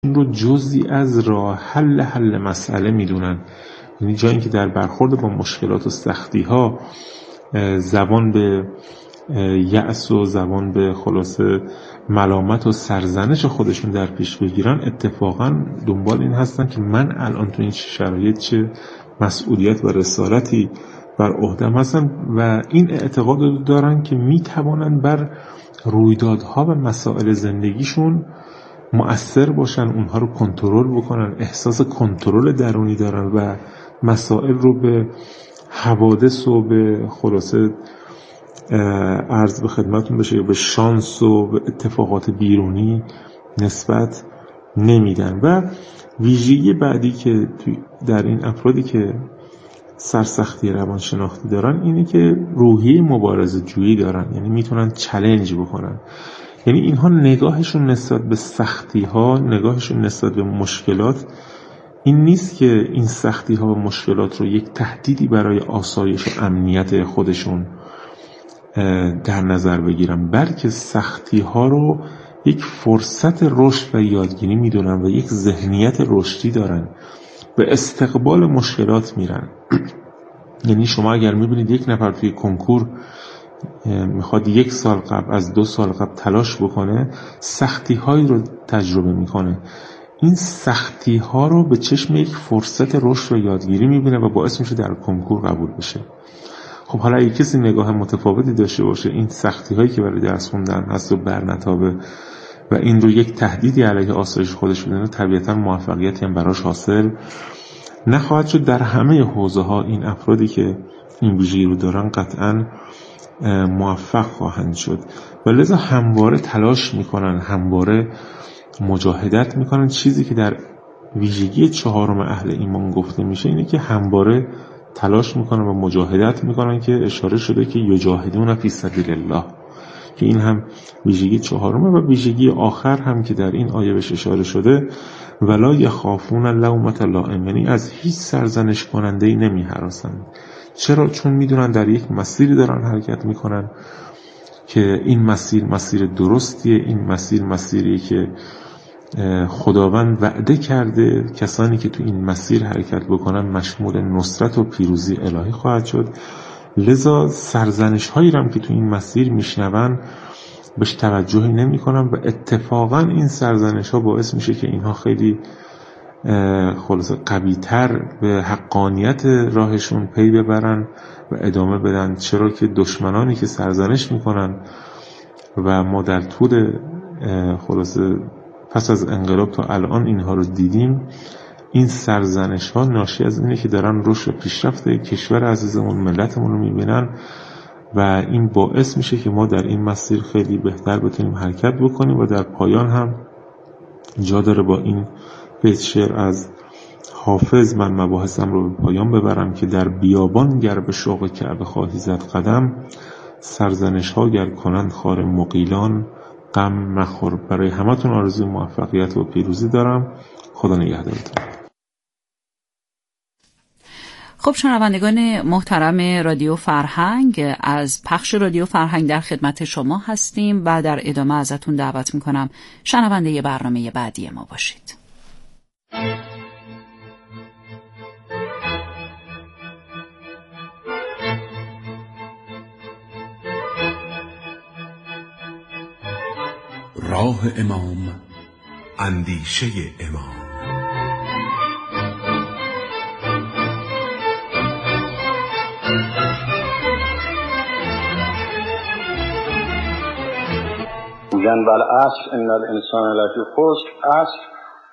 این رو جزئی از راه حل مسئله میدونن. یعنی جایی که در برخورد با مشکلات و سختی ها زبان به یأس و زبان به خلاصه ملامت و سرزنش خودشون در پیش بگیرن، اتفاقا دنبال این هستن که من الان تو این شرایط چه مسئولیت و رسالتی بر عهدم هستن و این اعتقاد دارن که میتوانن بر رویدادها و مسائل زندگیشون مؤثر باشن، اونها رو کنترل بکنن، احساس کنترل درونی دارن و مسائل رو به حوادث و به خلاصه عرض به خدمتون بشه به شانس و به اتفاقات بیرونی نسبت نمیدن. و ویژگی بعدی که در این افرادی که سرسختی روانشناختی دارن اینه که روحیه مبارزه جویی دارن، یعنی میتونن چالش بکنن. یعنی اینها نگاهشون نسبت به سختی ها، نگاهشون نسبت به مشکلات این نیست که این سختی ها و مشکلات رو یک تهدیدی برای آسایش و امنیت خودشون در نظر بگیرن، بلکه سختی ها رو یک فرصت رشد و یادگیری میدونن و یک ذهنیت رشدی دارن، به استقبال مشکلات میرن. یعنی شما اگر میبینید یک نفر توی کنکور میخواد 1 سال قبل از 2 سال قبل تلاش بکنه، سختی هایی رو تجربه میکنه، این سختی ها رو به چشم یک فرصت رشد و یادگیری میبینه و باعث میشه در کنکور قبول بشه. خب حالا اگه کسی نگاه متفاوتی داشته باشه، این سختی هایی که برای درس خوندن هست و برنتابه و این رو یک تهدیدی علیه آسایش خودش بدونه، طبیعتا موفقیتی هم براش حاصل نخواهد شد. در همه حوزه ها این افرادی که این ویژگی رو دارن قطعا موفق خواهند شد و لذا همواره تلاش میکنن، همواره مجاهدت میکنن. چیزی که در ویژگی 4 اهل ایمان گفته میشه اینه که همواره تلاش میکنن و مجاهدت میکنن، که اشاره شده که یجاهدون فی سبیل الله، که این هم ویژگی 4 و ویژگی آخر هم که در این آیه بهش اشاره شده ولا یخافون لومة لائم، یعنی از هیچ سرزنش کننده‌ای نمیهراسند. چرا؟ چون میدونن در یک مسیری دارن حرکت میکنن که این مسیر درستیه، این مسیریه که خداوند وعده کرده کسانی که تو این مسیر حرکت بکنن مشمول نصرت و پیروزی الهی خواهد شد. لذا سرزنش هایی هم که تو این مسیر میشنون بهش توجهی نمی کنن و اتفاقا این سرزنش ها باعث میشه که اینها خیلی خلاصه قوی‌تر به حقانیت راهشون پی ببرن و ادامه بدن. چرا که دشمنانی که سرزنش میکنن و ما در طول خلاصه پس از انقلاب تا الان اینها رو دیدیم، این سرزنش ها ناشی از اینه که دارن رشد و پیشرفت کشور عزیزمون، ملتمون رو میبینن و این باعث میشه که ما در این مسیر خیلی بهتر بتونیم حرکت بکنیم. و در پایان هم جا داره با این بیت شعر از حافظ من مباحثم رو به پایان ببرم که در بیابان گر به شوق کعبه خواهی زد قدم، سرزنش ها گر کنند خار مغیلان غم مخور. برای همتون آرزوی موفقیت و پیروزی دارم. خدا نگهدارتون. خب شنوندگان محترم رادیو فرهنگ، از پخش رادیو فرهنگ در خدمت شما هستیم و در ادامه ازتون دعوت میکنم شنونده برنامه بعدی ما باشید. راه امام، اندیشه امام. میگن والعصر ان الانسان لفی خسر، عصر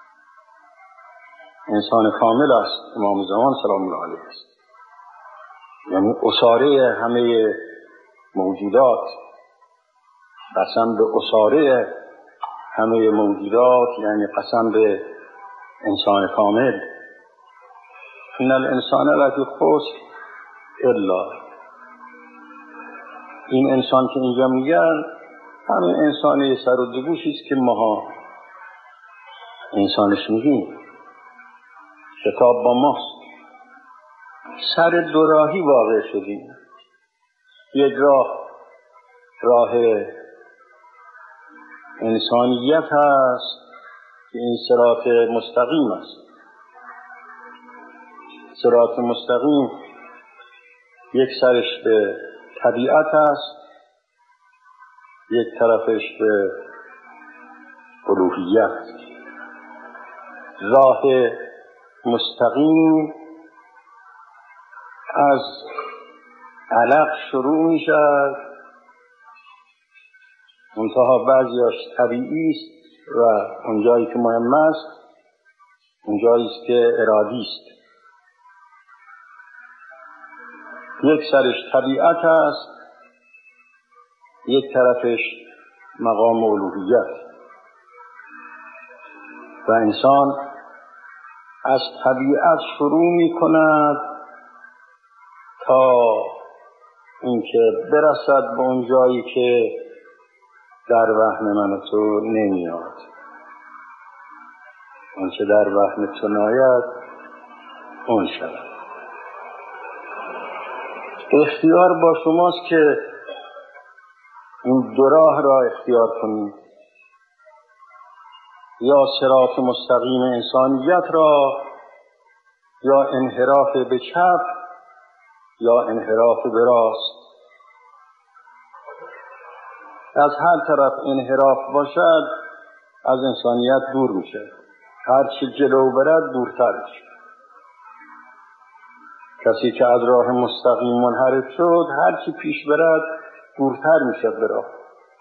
انسان کامل است، امام زمان سلام الله علیه است، یعنی اساره همه موجودات، قسم به اساره همه موجودات یعنی قسم به انسان کامل. ان الانسان لفی خسر الا، این انسان که اینجا میگن همین انسانی سر و دوگوشی است که ماها انسانش میگیم. کتاب با ماست، سر دوراهی واقع شدیم. یک راه انسانیت هست، که این صراط مستقیم است. صراط مستقیم یک سرش به طبیعت است، یک طرفش به الوهیت. راه مستقیم از علق شروع می شد، منتها بعضیاش طبیعی است و اونجایی که مهم است اونجایی است که ارادی است. یک سرش طبیعت است، یک طرفش مقام الوهیت. و انسان از طبیعت شروع می کند تا اینکه برسد به اون جایی که در وهم من و تو نمیاد. اون که در وهم تو ناید اون شود. اختیار با شماست که این دو راه را اختیار کنید، یا صراط مستقیم انسانیت را، یا انحراف به چپ یا انحراف به راست. از هر طرف انحراف باشد از انسانیت دور میشه، هر چی جلو برد دورتر میشه. کسی که از راه مستقیم منحرف شد هر چی پیش برد دورتر میشه به راه.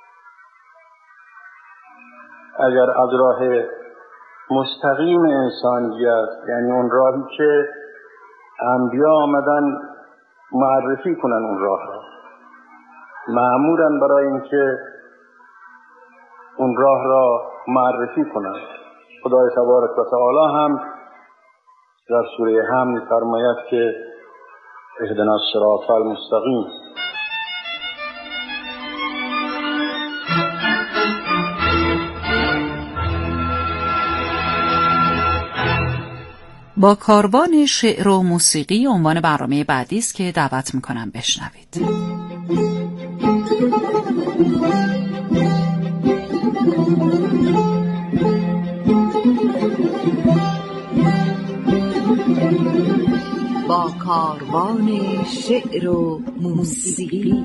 اگر از راه مستقیم انسانیت، یعنی اون راهی که انبیا آمدن معرفی کنن اون راه را، مأمورن برای اینکه اون راه را معرفی کنن. خدای تبارک و تعالی هم در سوره حمد می‌فرماید که اهدنا الصراط المستقیم. با کاروان شعر و موسیقی عنوان برنامه بعدی است که دعوت می‌کنم بشنوید. با کاروان شعر و موسیقی.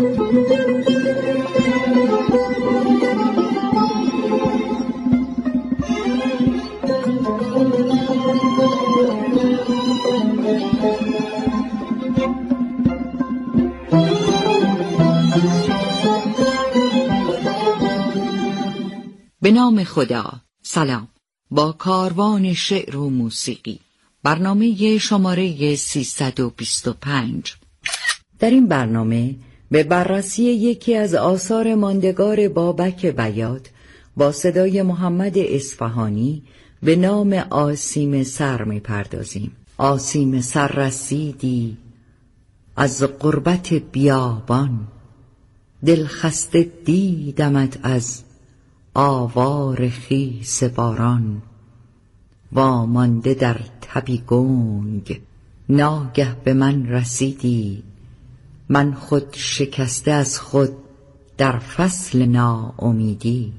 به نام خدا. سلام. با کاروان شعر و موسیقی، برنامه شماره 325. در این برنامه به بررسی یکی از آثار ماندگار بابک بیات با صدای محمد اصفهانی به نام آسیم سر می‌پردازیم. آسیم سر رسیدی از غربت بیابان، دل خسته دیدمت از آوار خیس باران. وامانده در تبی گنگ ناگه به من رسیدی، من خود شکسته از خود در فصل ناامیدی.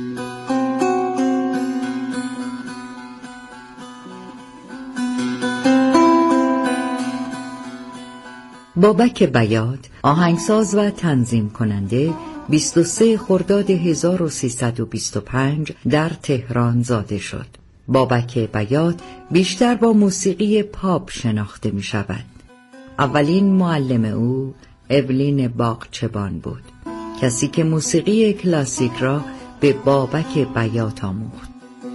بابک بیات، آهنگساز و تنظیم کننده، 23 خرداد 1325 در تهران زاده شد. بابک بیات بیشتر با موسیقی پاپ شناخته می شود. اولین معلم او اولین باغچبان بود، کسی که موسیقی کلاسیک را به بابک بیات آموخت.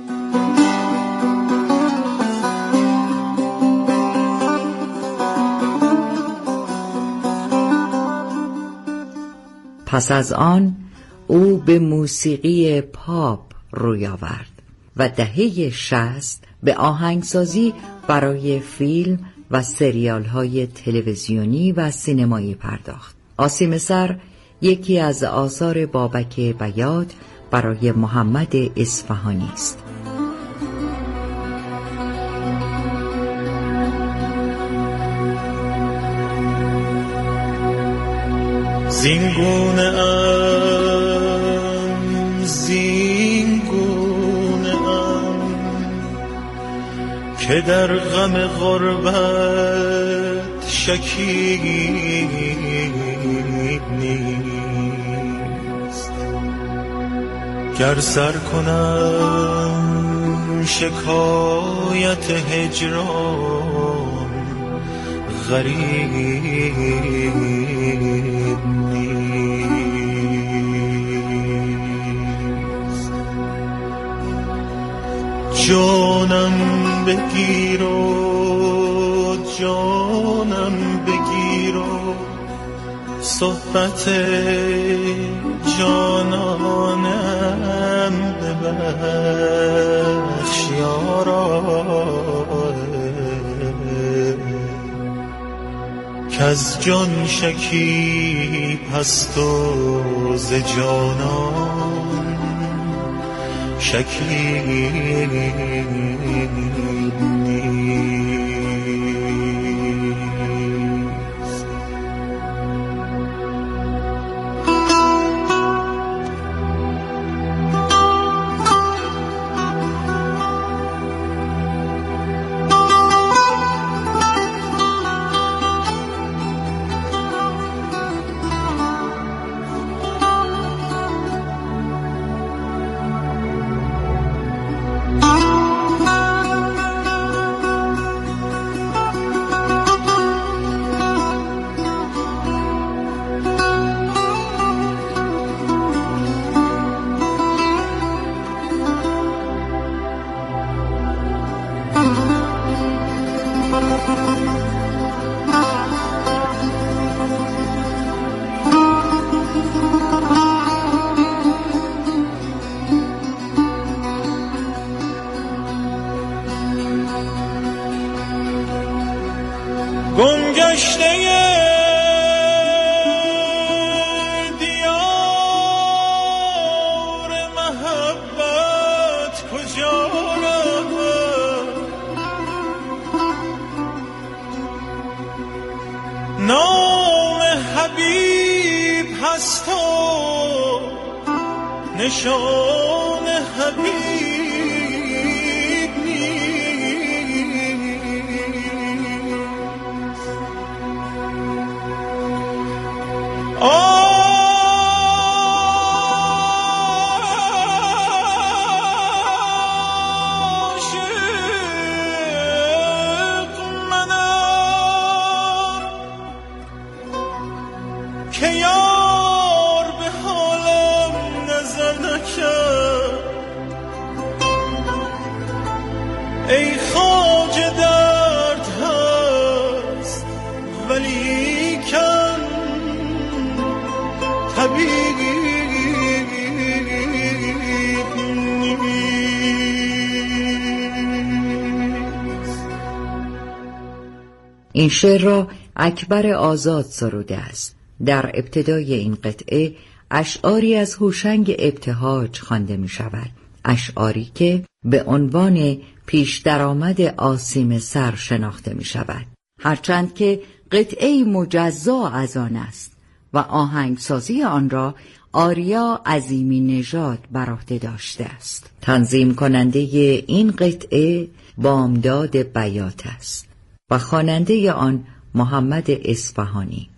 پس از آن او به موسیقی پاپ روی آورد و دهه 60 به آهنگسازی برای فیلم و سریال‌های تلویزیونی و سینمایی پرداخت. آسیم سر یکی از آثار بابک بیات برای محمد اصفهانی است. زینگونه ام که در غم غربت شکیب نیست. گر سر کنم شکایت هجران غریب نیست. جانم بگیر و جانم بگیر و صحبت جانانم ببخش یارا، کز جان شکیب هست و ز جانان شکیب نیست. گمگشته دیار محبت کجا رود؟ نام حبیب هست و نشان حبیب عاشق منم که یار به حالم نظر نکرد. ای خواجه درد هست ولیکن طبیب نیست. این شعر را اکبر آزاد سروده است. در ابتدای این قطعه اشعاری از هوشنگ ابتهاج خوانده می شود. اشعاری که به عنوان پیش درآمد آسیم سر شناخته می شود، هرچند که قطعه مجزا از آن است و آهنگسازی آن را آریا عظیمی نژاد بر عهده داشته است. تنظیم کننده این قطعه بامداد بیات است و خواننده آن محمد اصفهانی.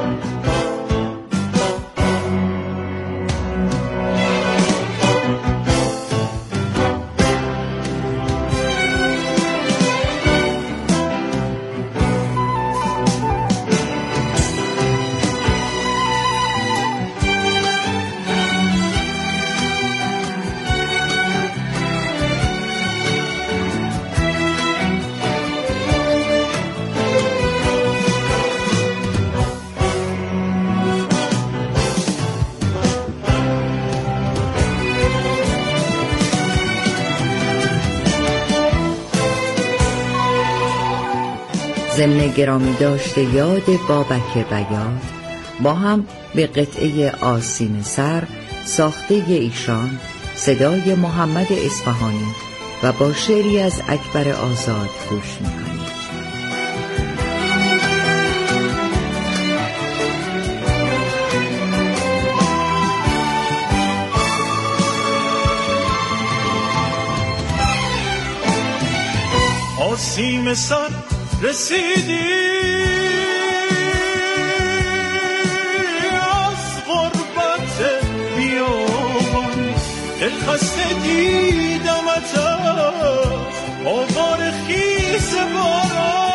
ضمن گرامی داشته یاد بابک بیات با هم به قطعه آسیم سر ساخته ایشان، صدای محمد اصفهانی و با شعری از اکبر آزاد گوش می‌کنیم. تا سیم سر رسیدی، از غربت بیابان دلخسته دیدمت از آوار خیز باران،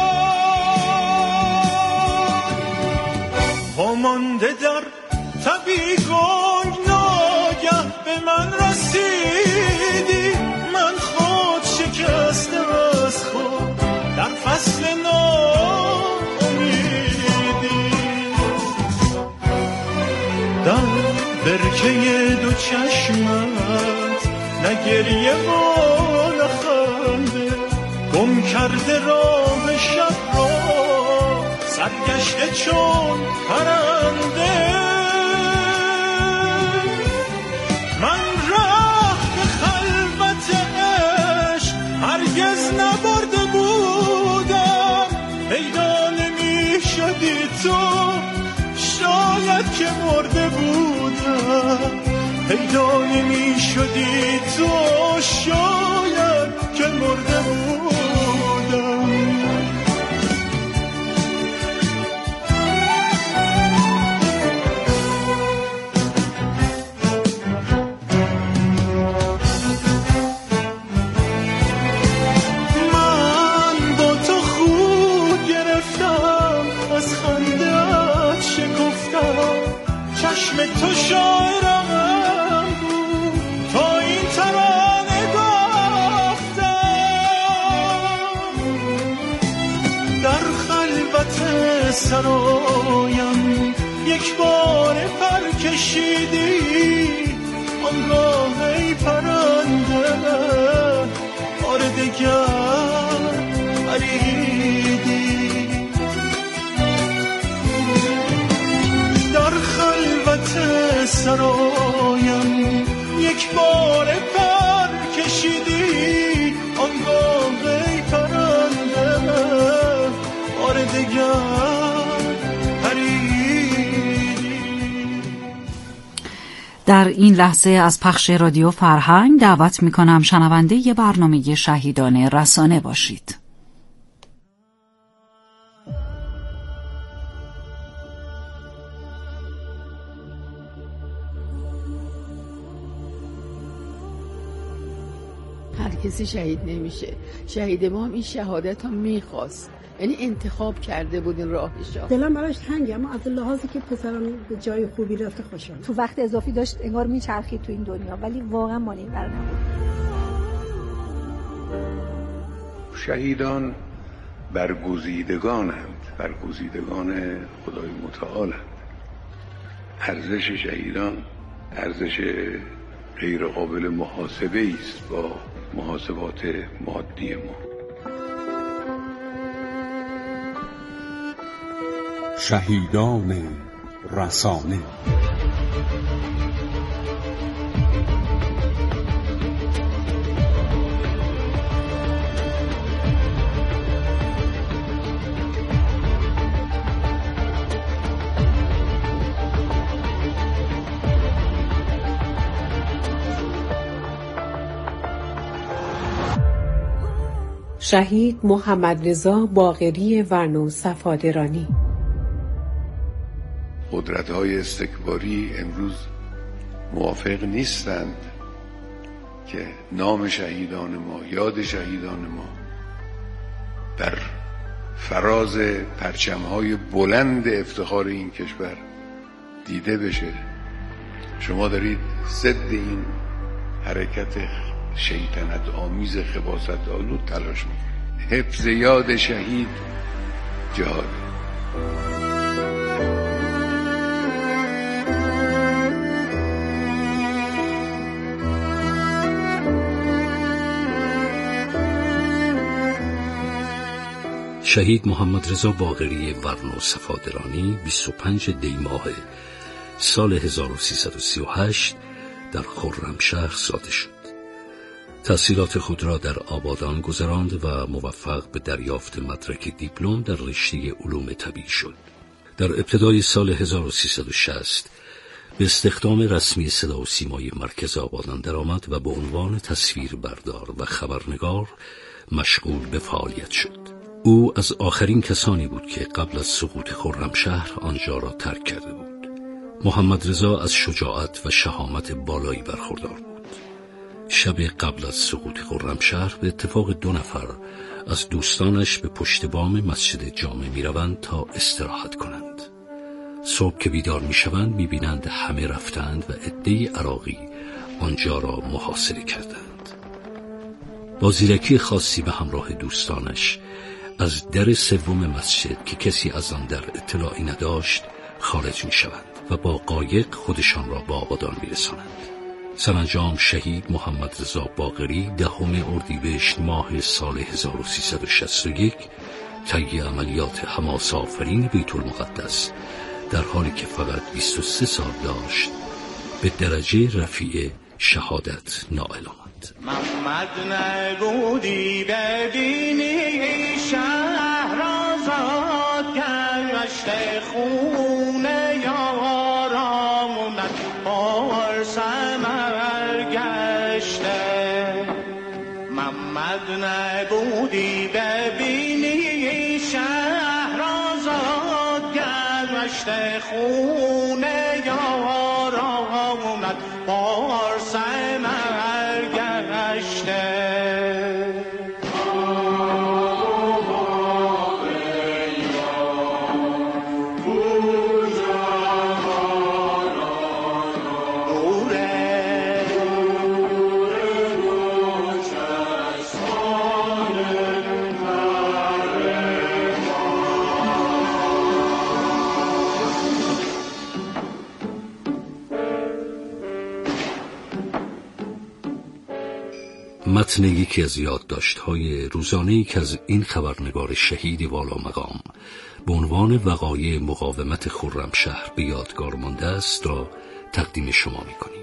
مانده در تبی گل ناگه به من رسیدی، من خود شکسته از خود در فصل ناامیدی، در برکه دو چشمت نه گریه و نه خنده، گم کرده راه شب را سرگشته چون پرنده، من راه به خلوت عشق هرگز نبرده بودم، پیدا نمی شدی تو شاید که مرده بودم، پیدا نمی شدی تو شاید که مرده بودم. تو شاعرم بود تا این ترانه گفتم، در خلوت سرایم یک بار پر کشیدی، آنگاه ای پرنده بار دگر پریدی، در خلوت سرایم یک بار پر کشیدی، آنگاه ای پرنده بار دگر پریدی. در این لحظه از پخش رادیو فرهنگ دعوت می‌کنم شنونده ی برنامه شهیدان رسانه باشید. هر کسی شهید نمیشه، شهید ما هم این شهادت هم میخواست، یعنی انتخاب کرده بود این راهشو. دلم براش تنگه، اما از لحاظی که پسرم به جای خوبی رفته خوشحالم. تو وقت اضافی داشت انگار میچرخید تو این دنیا، ولی واقعا مال این بر نبود. شهیدان برگزیدگانند، برگزیدگان خدای متعالند. ارزش شهیدان ارزش غیر قابل محاسبه است با محاسبات مادی ما. شهیدان رسانه. شهید محمد رضا باقری ورنو صفادرانی. قدرت‌های استکباری امروز موافق نیستند که نام شهیدان ما، یاد شهیدان ما در فراز پرچم‌های بلند افتخار این کشور دیده بشه. شما دارید ضد این حرکت شیطنت آمیز خباثت آلود تلاش میکنید. حفظ یاد شهید جهاد. شهید محمد رضا باقری ورنو صفادرانی 25 دی ماه سال 1338 در خرمشهر زاده شد. تحصیلات خود را در آبادان گذراند و موفق به دریافت مدرک دیپلم در رشته علوم طبیعی شد. در ابتدای سال 1360 به استخدام رسمی صدا و سیمای مرکز آبادان درآمد و به عنوان تصویربردار و خبرنگار مشغول به فعالیت شد. او از آخرین کسانی بود که قبل از سقوط خرمشهر آنجا را ترک کرده بود. محمد رضا از شجاعت و شهامت بالایی برخوردار بود. شب قبل از سقوط خرمشهر به اتفاق 2 نفر از دوستانش به پشت بام مسجد جامع میروند تا استراحت کنند. صبح که بیدار میشوند میبینند همه رفتند و عده‌ای عراقی آنجا را محاصره کردند. با زیرکی خاصی به همراه دوستانش از در سوم مسجد که کسی از آن در اطلاعی نداشت خارج میشوند و با قایق خودشان را به آبادان میرسانند. سرانجام شهید محمد رضا باقری 10 اردیبهشت ماه سال 1361 طی عملیات حماس آفرین بیت المقدس در حالی که فقط 23 سال داشت به درجه رفیع شهادت نائل آمد. محمد نبودی ببینی شهر آزاد گشته خونه یارامونت پرثمر گشته. محمد نبودی ببینی شهر آزاد گشته خونه یارامونت پرثمر گشته. متن یکی از یادداشت‌های روزانه‌ای که از این خبرنگار شهید والا مقام به عنوان وقایع مقاومت خرمشهر به یادگار مانده است را تقدیم شما می‌کنیم.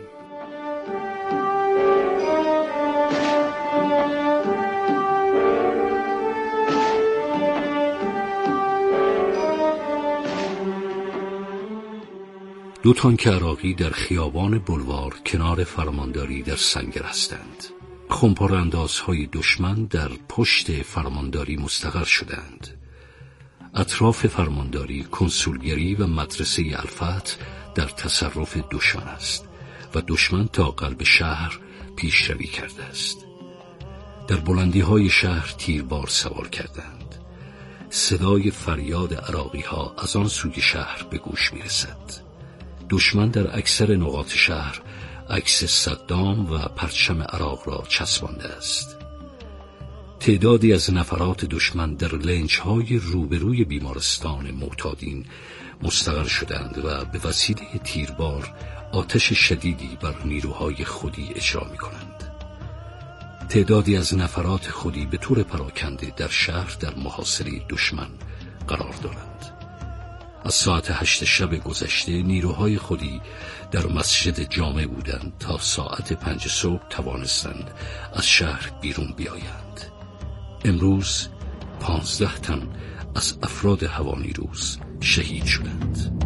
دو تانک عراقی در خیابان بلوار کنار فرمانداری در سنگر هستند. خمپاره‌اندازهای دشمن در پشت فرمانداری مستقر شدند. اطراف فرمانداری، کنسولگری و مدرسه الفتح در تصرف دشمن است و دشمن تا قلب شهر پیشروی کرده است. در بلندی‌های شهر تیربار سوار کردند. صدای فریاد عراقی‌ها از آن سوی شهر به گوش می‌رسد. دشمن در اکثر نقاط شهر عکس صدام و پرچم عراق را چسبانده است. تعدادی از نفرات دشمن در لنج‌های روبروی بیمارستان معتادین مستقر شدند و به وسیله تیربار آتش شدیدی بر نیروهای خودی اجرا می‌کنند. تعدادی از نفرات خودی به طور پراکنده در شهر در محاصره دشمن قرار دارند. از ساعت 8 شب گذشته نیروهای خودی در مسجد جامع بودند تا ساعت 5 صبح توانستند از شهر بیرون بیایند. امروز 15 تن از افراد هوانیروز شهید شدند.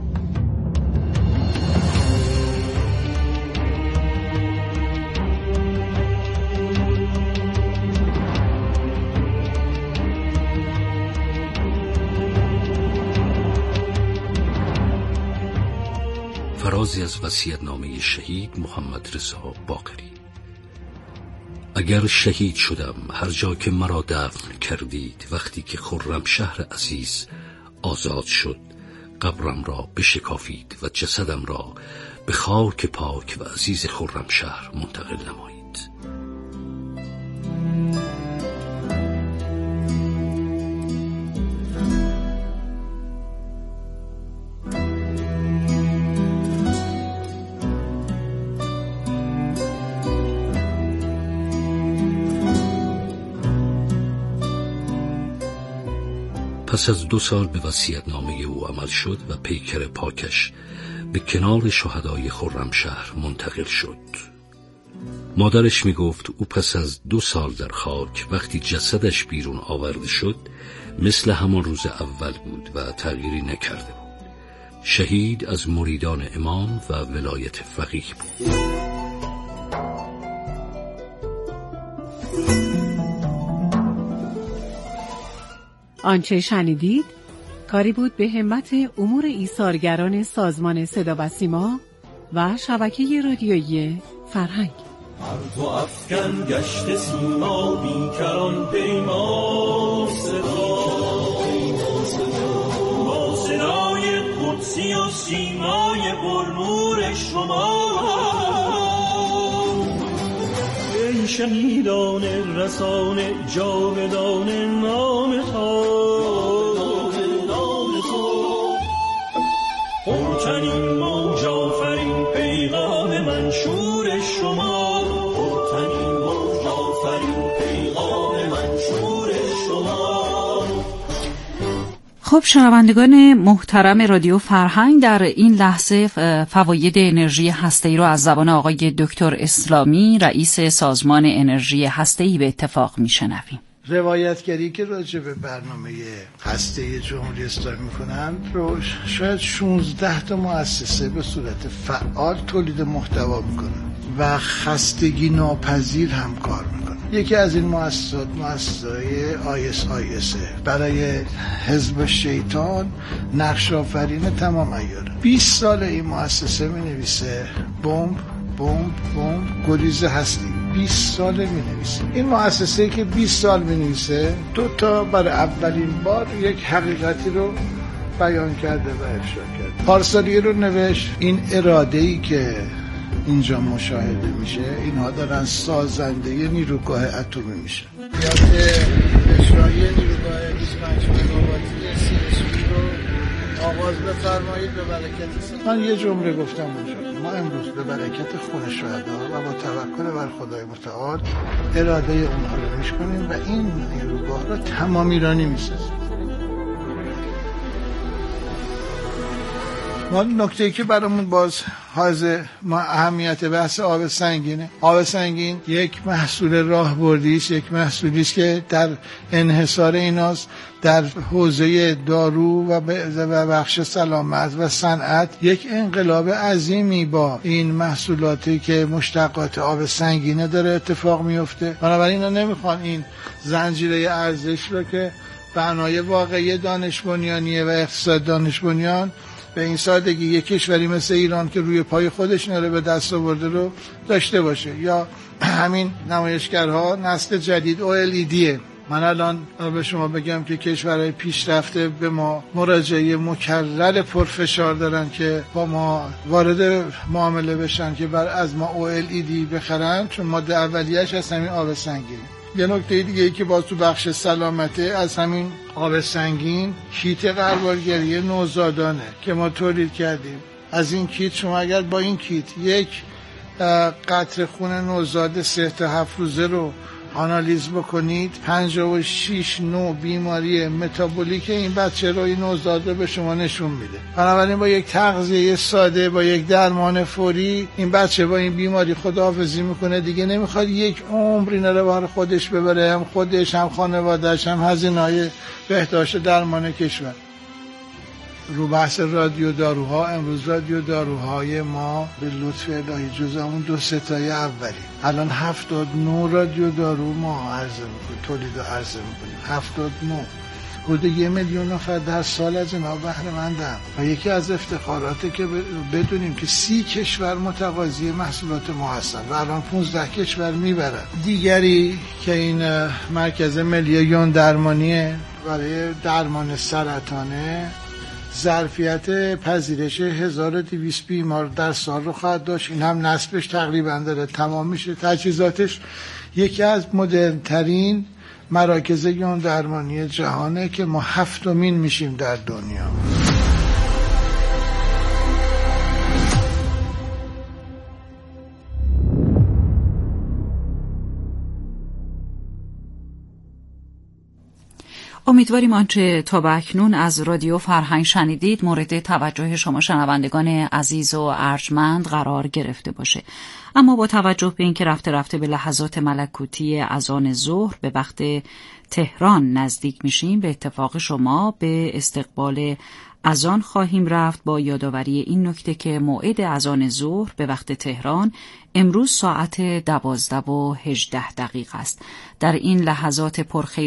فرازی از وصیت‌نامه شهید محمد رضا باقری. اگر شهید شدم هر جا که مرا دفن کردید، وقتی که خرمشهر عزیز آزاد شد قبرم را بشکافید و جسدم را به خاک پاک و عزیز خرمشهر منتقل نمایید. پس از 2 سال به وصیت‌نامه او عمل شد و پیکر پاکش به کنار شهدای خرمشهر منتقل شد. مادرش می گفت او پس از 2 سال در خاک وقتی جسدش بیرون آورده شد مثل همان روز اول بود و تغییری نکرده بود. شهید از مریدان امام و ولایت فقیه بود. آنچه شنیدید کاری بود به همت امور ایثارگران سازمان صدا و سیما و شبکه رادیویی فرهنگ. هر دو افکن گشت سیما بیکران پیما صدا با صدای قدسی و سیمای پرنور شما ای شهیدان رسانه جاودان نام پرتنین موج آفرین پیغام منشور شما پرتنین موج آفرین پیغام منشور شما. خب شنوندگان محترم رادیو فرهنگ، در این لحظه فواید انرژی هسته‌ای رو از زبان آقای دکتر اسلامی رئیس سازمان انرژی هسته‌ای به اتفاق میشنویم. روایتگری که راجع به برنامه هسته جمهوری اسلامی میکنن رو شاید 16 تا مؤسسه به صورت فعال تولید محتوا میکنن و خستگی ناپذیر هم کار میکنن. یکی از این مؤسسات مؤسسه ISIS برای حزب شیطان نقش آفرین تمام عیاره. 20 سال این مؤسسه مینویسه بمب بمب بمب گریز هستی. 20 سال می‌نویسه. این مؤسسه که 20 سال می‌نویسه 2 تا برای اولین بار یک حقیقتی رو بیان کرده و افشا کرده. پارسالی رو نوشت این اراده‌ای که اینجا مشاهده میشه اینها دارن سازنده نیروگاه اتمی میشن. یاد اجرایی نیروگاه 25 مگاواتی CSP رو آغاز بفرمایید به برکت. من یه جمله گفتم اونجا، ما امروز به برکت خون شهدا و با توکل بر خدای متعال اراده اونها رو میشکنیم و این نیروگاه رو تمام ایرانی میسازیم. ما نکته‌ای که برامون باز حائز اهمیت بحث آب سنگینه. آب سنگین یک محصول راهبردی است، یک محصولی است که در انحصار ایناست در حوزه دارو و بخش سلامت و صنعت. یک انقلاب عظیمی با این محصولاتی که مشتقات آب سنگینه داره اتفاق میفته. بنابراین اینا نمیخوان این زنجیره ارزش رو که بنای واقعی دانش بنیانیه و اقتصاد دانش بنیان به این سادگی یک کشوری مثل ایران که روی پای خودش نره به دست آورده رو داشته باشه. یا همین نمایشگرها نسل جدید OLED. من الان به شما بگم که کشورهای پیشرفته به ما مراجعه مکرر پرفشار دارن که با ما وارد معامله بشن که از ما OLED بخرن، چون ماده اولیه‌اش از همین آب سنگینه. یه نکته دیگه که باز تو بخش سلامته از همین آب سنگین کیت غربالگری نوزادانه که ما تولید کردیم. از این کیت شما اگر با این کیت یک قطره خون نوزاد 3 تا 7 روزه رو آنالیز بکنید 56 نوع بیماری متابولیک این بچه رو، این نوزاد رو به شما نشون میده. بنابراین با یک تغذیه ساده، با یک درمان فوری این بچه با این بیماری خداحافظی میکنه، دیگه نمیخواد یک عمر اینا رو بار خودش ببره، هم خودش هم خانواده‌اش هم هزینه‌های بهداشت درمان کشور. رو بحث رادیو داروها، امروز رادیو داروهای ما به لطف الهی جز همون 2 ستای اولی الان 79 رادیو دارو ما عرضه میکنیم، تولید و عرضه میکنیم. 79 حدود 1 میلیون نفر در سال از اینا بهره مندن و یکی از افتخاراته که بدونیم که 30 کشور متقاضی محصولات ما هستن و الان 15 کشور میبرن. دیگری که این مرکز ملی یون درمانیه برای درمان سرطانه ظرفیت پذیرش 1200 بیمار در سال رو خواهد داشت. این هم نصبش تقریبا داره تمام میشه. تجهیزاتش یکی از مدرن‌ترین مراکز یون درمانی جهانه که ما 7مین میشیم در دنیا. امیدواریم آنچه تا به اکنون از رادیو فرهنگ شنیدید مورد توجه شما شنوندگان عزیز و ارجمند قرار گرفته باشه. اما با توجه به اینکه رفته رفته به لحظات ملکوتی اذان ظهر به وقت تهران نزدیک میشیم، به اتفاق شما به استقبال اذان خواهیم رفت با یادآوری این نکته که موعد اذان ظهر به وقت تهران امروز ساعت 12:18 است. در این لحظات پرخیر